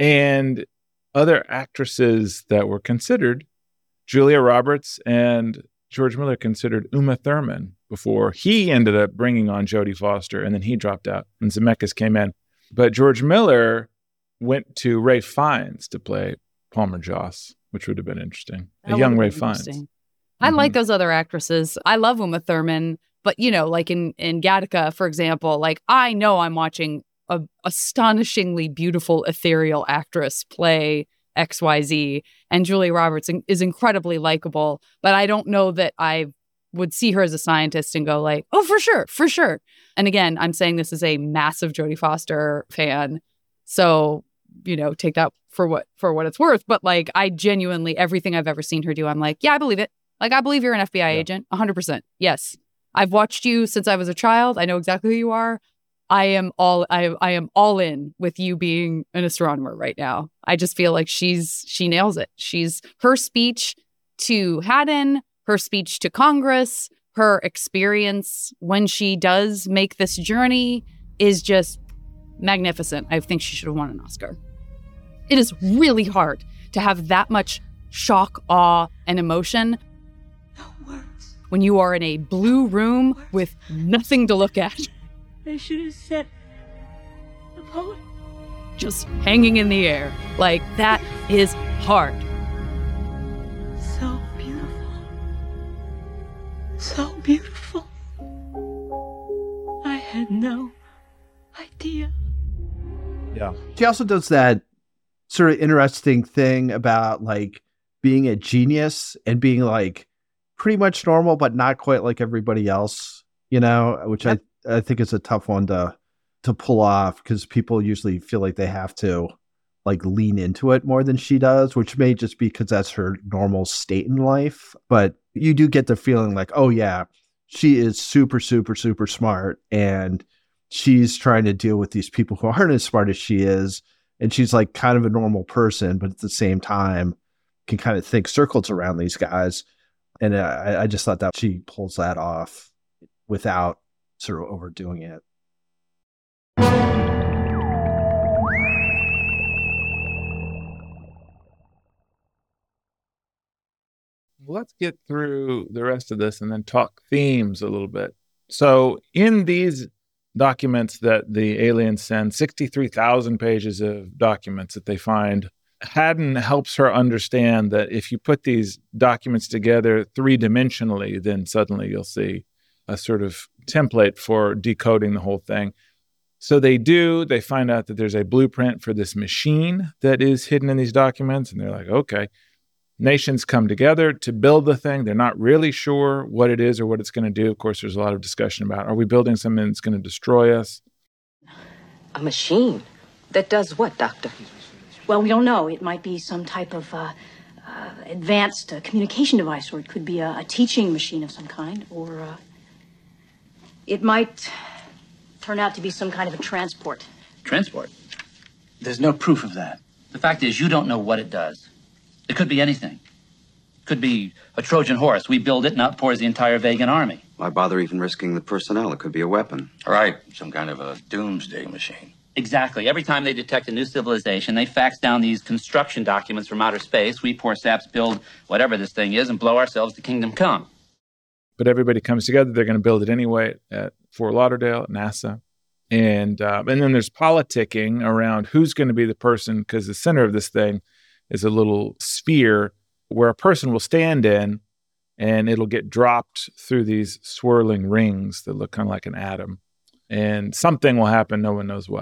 And other actresses that were considered, Julia Roberts and George Miller considered Uma Thurman before he ended up bringing on Jodie Foster, and then he dropped out and Zemeckis came in. But George Miller went to Ralph Fiennes to play Palmer Joss, which would have been interesting. That a young Ralph Fiennes. Mm-hmm. I like those other actresses. I love Uma Thurman, but, you know, like in, in Gattaca, for example, like I know I'm watching a astonishingly beautiful ethereal actress play X Y Z, and Julia Roberts is incredibly likable, but I don't know that I would see her as a scientist and go like, oh, for sure, for sure. And again, I'm saying this is a massive Jodie Foster fan, so, you know, take that for what for what it's worth. But like, I genuinely, everything I've ever seen her do, I'm like, yeah, I believe it. Like, I believe you're an F B I yeah. agent, one hundred percent. Yes, I've watched you since I was a child. I know exactly who you are. I am all I I am all in with you being an astronomer right now. I just feel like she's she nails it. She's her speech to Haddon, her speech to Congress, her experience when she does make this journey is just magnificent. I think she should have won an Oscar. It is really hard to have that much shock, awe, and emotion No words. when you are in a blue room no with nothing to look at. I should have said a poem. Just hanging in the air. Like, that is hard. So beautiful. So beautiful. I had no idea. Yeah. She also does that sort of interesting thing about like being a genius and being like pretty much normal, but not quite like everybody else, you know, which yep. I I think it's a tough one to to pull off because people usually feel like they have to like lean into it more than she does, which may just be because that's her normal state in life. But you do get the feeling like, oh yeah, she is super, super, super smart. And she's trying to deal with these people who aren't as smart as she is. And she's like kind of a normal person, but at the same time can kind of think circles around these guys. And I, I just thought that she pulls that off without sort of overdoing it. Let's get through the rest of this and then talk themes a little bit. So in these documents that the aliens send, sixty-three thousand pages of documents that they find, Haddon helps her understand that if you put these documents together three-dimensionally, then suddenly you'll see a sort of template for decoding the whole thing. So they do. They find out that there's a blueprint for this machine that is hidden in these documents. And they're like, okay. Nations come together to build the thing. They're not really sure what it is or what it's going to do. Of course, there's a lot of discussion about, are we building something that's going to destroy us? A machine? That does what, Doctor? Well, we don't know. It might be some type of uh, uh, advanced uh, communication device, or it could be a, a teaching machine of some kind, or uh, it might turn out to be some kind of a transport. Transport? There's no proof of that. The fact is, you don't know what it does. It could be anything. It could be a Trojan horse. We build it and out pours the entire Vegan army. Why bother even risking the personnel? It could be a weapon. Right. Some kind of a doomsday machine. Exactly. Every time they detect a new civilization, they fax down these construction documents from outer space. We poor saps build whatever this thing is and blow ourselves to kingdom come. But everybody comes together. They're going to build it anyway at Fort Lauderdale, at NASA. And, uh, and then there's politicking around who's going to be the person, because the center of this thing is a little sphere where a person will stand in, and it'll get dropped through these swirling rings that look kind of like an atom. And something will happen, no one knows what.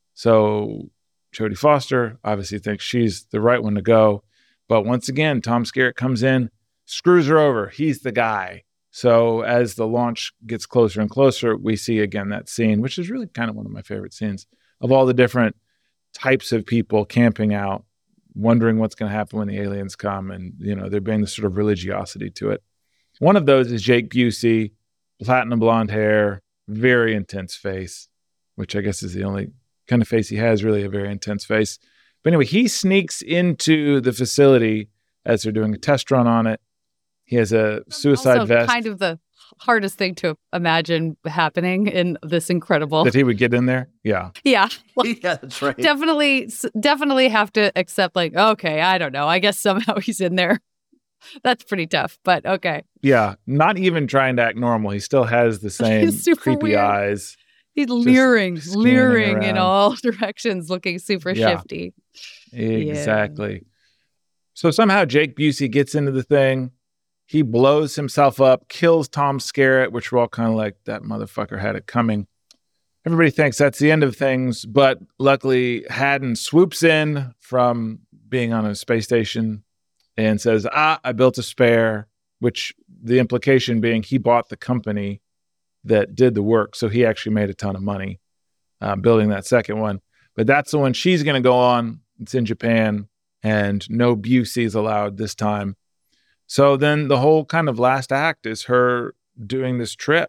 So Jodie Foster obviously thinks she's the right one to go. But once again, Tom Skerritt comes in, screws her over. He's the guy. So as the launch gets closer and closer, we see again that scene, which is really kind of one of my favorite scenes, of all the different types of people camping out, wondering what's going to happen when the aliens come, and, you know, there being this sort of religiosity to it. One of those is Jake Busey, platinum blonde hair, very intense face, which I guess is the only kind of face he has, really a very intense face. But anyway, he sneaks into the facility as they're doing a test run on it. He has a suicide also vest. Kind of the hardest thing to imagine happening in this incredible. That he would get in there? Yeah. Yeah. Yeah, that's right. Definitely, definitely have to accept, like, okay, I don't know. I guess somehow he's in there. That's pretty tough, but okay. Yeah. Not even trying to act normal. He still has the same creepy weird. eyes. He's leering, leering around. in all directions, looking super Yeah. shifty. Exactly. Yeah. So somehow Jake Busey gets into the thing. He blows himself up, kills Tom Skerritt, which we're all kind of like, that motherfucker had it coming. Everybody thinks that's the end of things, but luckily Haddon swoops in from being on a space station and says, ah, I built a spare, which the implication being he bought the company that did the work. So he actually made a ton of money uh, building that second one. But that's the one she's going to go on. It's in Japan, and no Busey's allowed this time. So then the whole kind of last act is her doing this trip.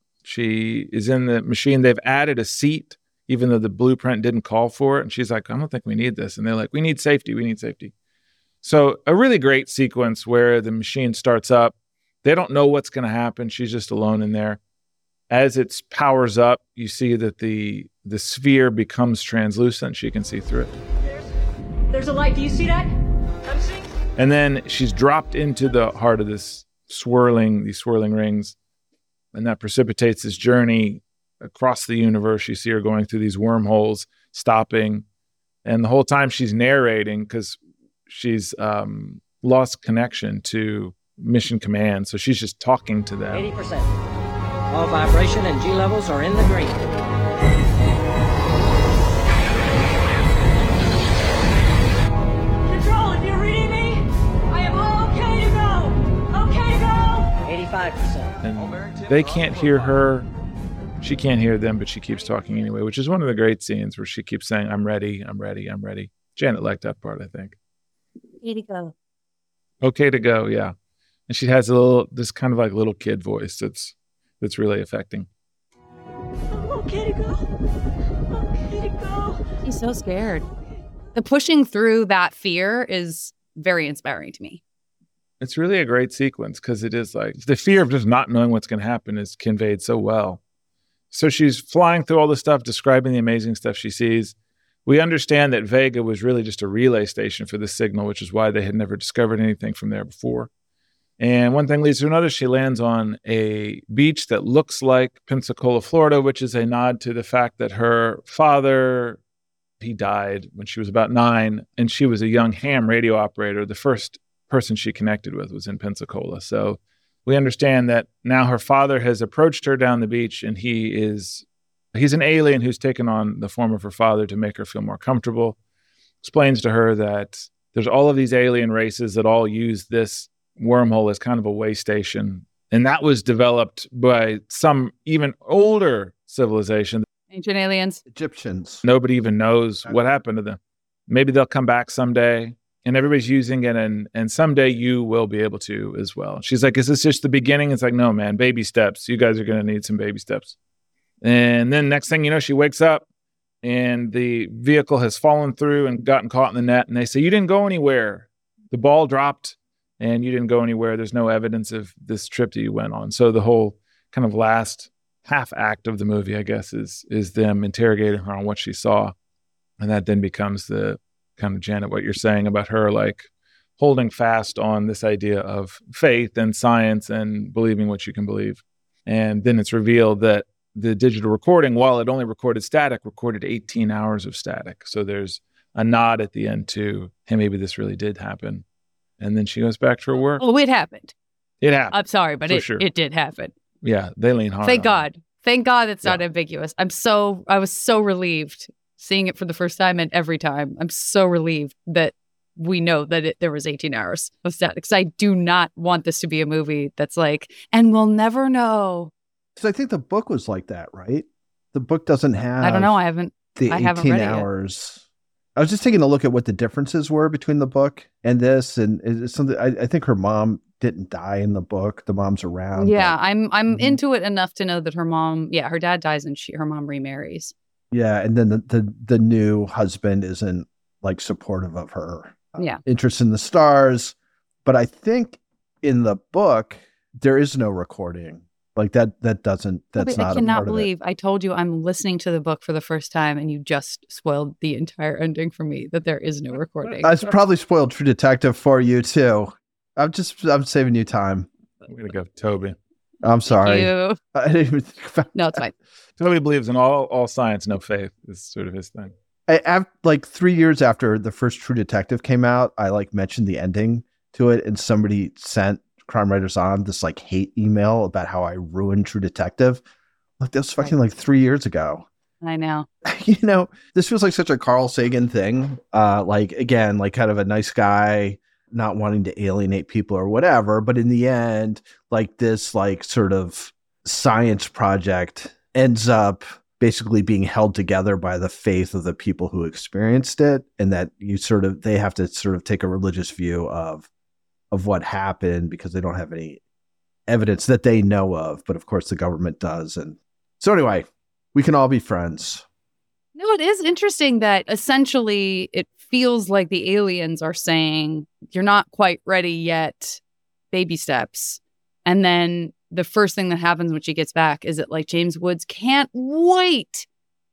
She is in the machine. They've added a seat, even though the blueprint didn't call for it. And she's like, I don't think we need this. And they're like, we need safety. We need safety. So a really great sequence where the machine starts up. They don't know what's going to happen. She's just alone in there. As it powers up, you see that the the sphere becomes translucent. She can see through it. There's, there's a light. Do you see that? I'm seeing. And then she's dropped into the heart of this swirling, these swirling rings. And that precipitates this journey across the universe. You see her going through these wormholes, stopping. And the whole time she's narrating, because she's um, lost connection to Mission Command. So she's just talking to them. eighty percent. All vibration and G levels are in the green. Control, if you're reading me, I am okay to go. Okay to go. eighty-five percent. And they can't hear her. She can't hear them, but she keeps talking anyway, which is one of the great scenes where she keeps saying, I'm ready, I'm ready, I'm ready. Janet liked that part, I think. Okay to go. Okay to go, yeah. And she has a little, this kind of like little kid voice that's that's really affecting. I'm okay to go. Okay to go. He's so scared. The pushing through that fear is very inspiring to me. It's really a great sequence because it is like the fear of just not knowing what's going to happen is conveyed so well. So she's flying through all this stuff, describing the amazing stuff she sees. We understand that Vega was really just a relay station for this signal, which is why they had never discovered anything from there before. And one thing leads to another. She lands on a beach that looks like Pensacola, Florida, which is a nod to the fact that her father, he died when she was about nine, and she was a young ham radio operator. The first person she connected with was in Pensacola. So we understand that now her father has approached her down the beach, and he is he's an alien who's taken on the form of her father to make her feel more comfortable. Explains to her that there's all of these alien races that all use this wormhole as kind of a way station. And that was developed by some even older civilization. Ancient aliens. Egyptians. Nobody even knows what happened to them. Maybe they'll come back someday, and everybody's using it, and and someday you will be able to as well. She's like, is this just the beginning? It's like, no, man, baby steps. You guys are going to need some baby steps. And then next thing you know, she wakes up, and the vehicle has fallen through and gotten caught in the net. And they say, you didn't go anywhere. The ball dropped, and you didn't go anywhere. There's no evidence of this trip that you went on. So the whole kind of last half act of the movie, I guess, is is them interrogating her on what she saw. And that then becomes the kind of, Janet, what you're saying about her, like holding fast on this idea of faith and science and believing what you can believe. And then it's revealed that the digital recording, while it only recorded static, recorded eighteen hours of static. So there's a nod at the end to, hey, maybe this really did happen. And then she goes back to her work. Oh, it happened. It happened. I'm sorry, but For it, sure. it did happen. Yeah, they lean hard. Thank on God. it. Thank God it's not ambiguous. I'm so, I was so relieved seeing it for the first time, and every time I'm so relieved that we know that it, there was eighteen hours of static. Because I do not want this to be a movie that's like, and we'll never know. Because I think the book was like that, right? The book doesn't have. I don't know. I haven't. The I haven't eighteen read it yet. hours. I was just taking a look at what the differences were between the book and this, and it's something. I, I think her mom didn't die in the book. The mom's around. Yeah, but- I'm I'm Mhm. into it enough to know that her mom. Yeah, her dad dies and she her mom remarries. yeah, and then the, the the new husband isn't like supportive of her Yeah. interest in the stars. But I think in the book there is no recording. Like that. That doesn't. That's But not I a cannot part of it. believe I told you I'm listening to the book for the first time, and you just spoiled the entire ending for me. That there is no recording. I probably spoiled True Detective for you too. I'm just. I'm saving you time. I'm going to go Toby. I'm sorry. you. I didn't even think about No, it's fine. Toby believes in all, all science, no faith is sort of his thing. I, af- like three years after the first True Detective came out, I like mentioned the ending to it, and somebody sent Crime Writers On this like hate email about how I ruined True Detective. Like that was fucking like three years ago. I know. You know, this feels like such a Carl Sagan thing. Uh, like again, like kind of a nice guy, not wanting to alienate people or whatever. But in the end, like this, like sort of science project ends up basically being held together by the faith of the people who experienced it, and that you sort of they have to sort of take a religious view of of what happened because they don't have any evidence that they know of, but of course the government does. And so anyway, we can all be friends. No, it is interesting that essentially it feels like the aliens are saying, you're not quite ready yet, baby steps. And then the first thing that happens when she gets back is that like James Woods can't wait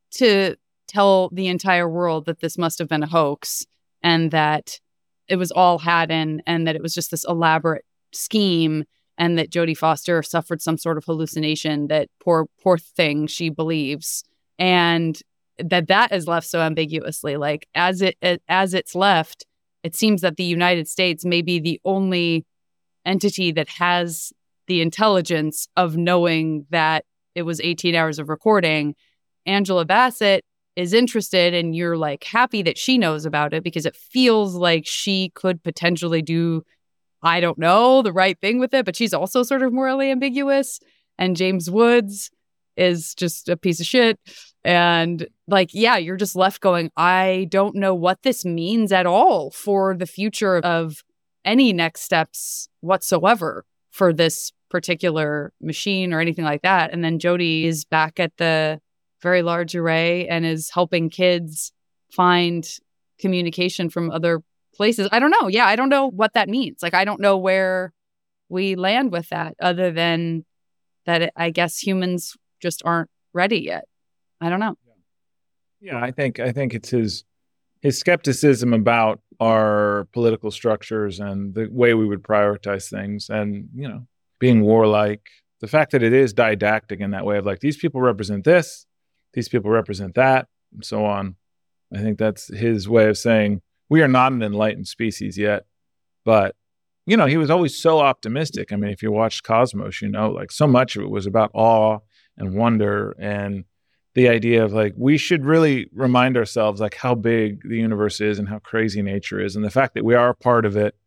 to tell the entire world that this must have been a hoax and that it was all Haddon and that it was just this elaborate scheme and that Jodie Foster suffered some sort of hallucination that poor, poor thing she believes. And that that is left so ambiguously. Like as it as it's left, it seems that the United States may be the only entity that has the intelligence of knowing that it was eighteen hours of recording. Angela Bassett is interested, and you're like happy that she knows about it because it feels like she could potentially do, I don't know, the right thing with it, but she's also sort of morally ambiguous. And James Woods is just a piece of shit. And like, yeah, you're just left going, I don't know what this means at all for the future of any next steps whatsoever for this particular machine or anything like that. And then Jodie is back at the Very Large Array and is helping kids find communication from other places. I don't know. Yeah, I don't know what that means. Like, I don't know where we land with that other than that it, I guess humans just aren't ready yet. I don't know. Yeah, I think I think it's his his skepticism about our political structures and the way we would prioritize things, and you know, being warlike. The fact that it is didactic in that way of like these people represent this, these people represent that, and so on. I think that's his way of saying we are not an enlightened species yet, but you know, he was always so optimistic. I mean, if you watched Cosmos, you know, like so much of it was about awe and wonder and the idea of like, we should really remind ourselves like how big the universe is and how crazy nature is and the fact that we are a part of it.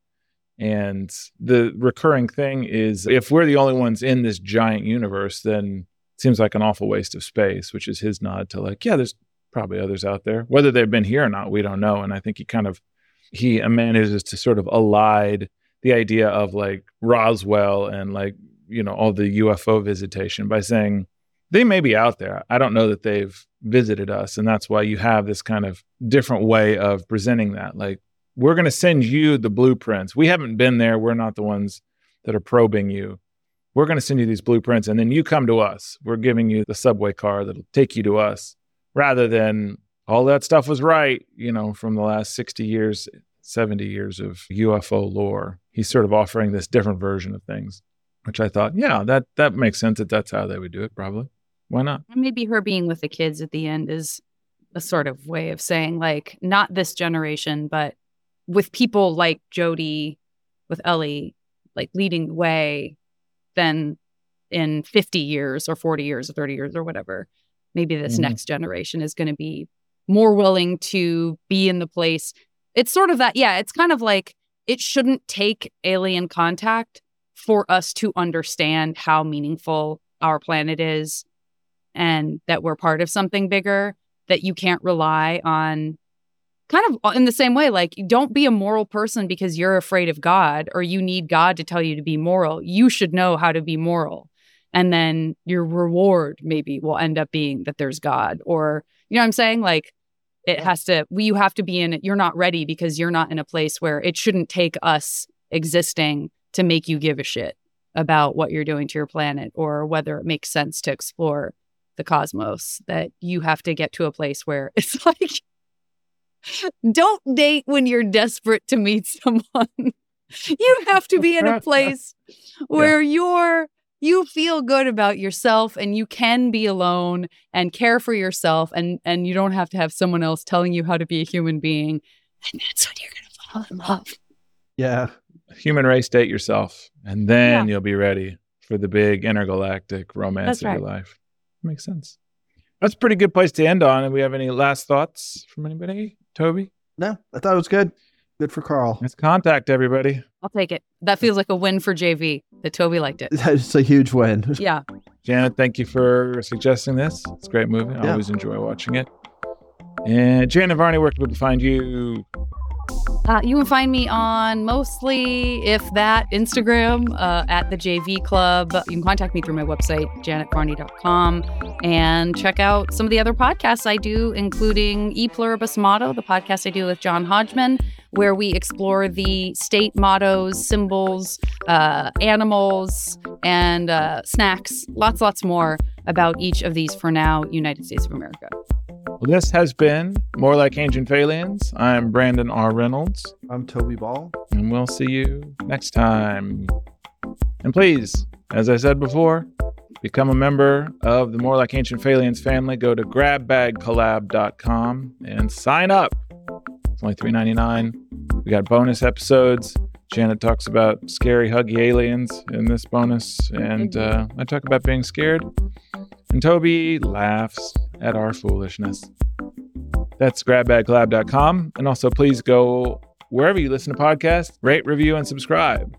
And the recurring thing is if we're the only ones in this giant universe, then it seems like an awful waste of space, which is his nod to like, yeah, there's probably others out there. Whether they've been here or not, we don't know. And I think he kind of, he manages to sort of elide the idea of like Roswell and like, you know, all the U F O visitation by saying, they may be out there. I don't know that they've visited us. And that's why you have this kind of different way of presenting that. Like, we're going to send you the blueprints. We haven't been there. We're not the ones that are probing you. We're going to send you these blueprints, and then you come to us. We're giving you the subway car that'll take you to us, rather than all that stuff was right, you know, from the last sixty years, seventy years of U F O lore. He's sort of offering this different version of things, which I thought, yeah, that that makes sense that that's how they would do it, probably. Why not? Maybe her being with the kids at the end is a sort of way of saying, like, not this generation, but with people like Jodie, with Ellie, like leading the way, then in fifty years or forty years or thirty years or whatever, maybe this mm-hmm. next generation is going to be more willing to be in the place. It's sort of that, yeah, it's kind of like it shouldn't take alien contact for us to understand how meaningful our planet is and that we're part of something bigger, that you can't rely on. Kind of in the same way, like, don't be a moral person because you're afraid of God or you need God to tell you to be moral. You should know how to be moral. And then your reward maybe will end up being that there's God, or, you know what I'm saying? Like, it has to, you have to be in it. You're not ready because you're not in a place where it shouldn't take us existing to make you give a shit about what you're doing to your planet or whether it makes sense to explore the cosmos. That you have to get to a place where it's like, don't date when you're desperate to meet someone. You have to be in a place where yeah. you're you feel good about yourself and you can be alone and care for yourself, and and you don't have to have someone else telling you how to be a human being. And that's when you're gonna fall in love. Yeah. Human race, date yourself, and then Yeah. you'll be ready for the big intergalactic romance That's of right. your life. Makes sense. That's a pretty good place to end on. And we have any last thoughts from anybody? Toby? No, I thought it was good. Good for Carl. Let's contact everybody. I'll take it. That feels like a win for J V, that Toby liked it. It's a huge win. Yeah. Janet, thank you for suggesting this. It's a great movie. I Yeah. always enjoy watching it. And Janet Varney, where can people find you? Uh, you can find me on mostly, if that, Instagram uh, at the J V Club. You can contact me through my website, janet varney dot com, and check out some of the other podcasts I do, including E Pluribus Motto, the podcast I do with John Hodgman, where we explore the state mottos, symbols, uh, animals, and uh, snacks, lots, lots more about each of these, for now, United States of America. Well, this has been More Like Ancient Aliens. I'm Brandon R. Reynolds. I'm Toby Ball. And we'll see you next time. And please, as I said before, become a member of the More Like Ancient Aliens family. Go to grab bag collab dot com and sign up. It's only three dollars and ninety-nine cents. We got bonus episodes. Janet talks about scary, huggy aliens in this bonus. And uh, I talk about being scared. And Toby laughs at our foolishness. That's grab bag collab dot com. And also, please go wherever you listen to podcasts, rate, review, and subscribe.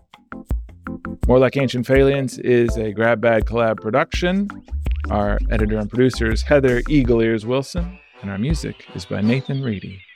More Like Ancient Aliens is a Grab Bag Collab production. Our editor and producer is Heather Eagle Ears Wilson, and our music is by Nathan Reedy.